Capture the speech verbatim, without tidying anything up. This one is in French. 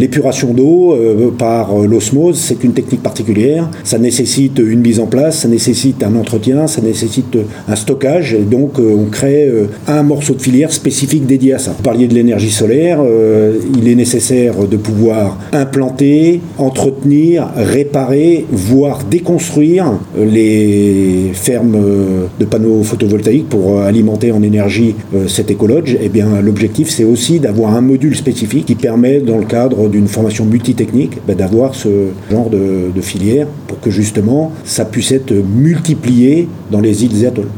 L'épuration d'eau euh, par l'osmose, c'est une technique particulière. Ça nécessite une mise en place, ça nécessite un entretien, ça nécessite un stockage. Et donc, euh, on crée euh, un morceau de filière spécifique dédié à ça. Vous parliez de l'énergie solaire. Euh, il est nécessaire de pouvoir implanter, entretenir, réparer, voire déconstruire les fermes de panneaux photovoltaïques pour alimenter en énergie euh, cet écolodge. Eh bien, l'objectif, c'est aussi d'avoir un module spécifique qui permet, dans le cadre d'une formation multitechnique, ben, d'avoir ce genre de, de filière pour que justement ça puisse être multiplié dans les îles et atolls.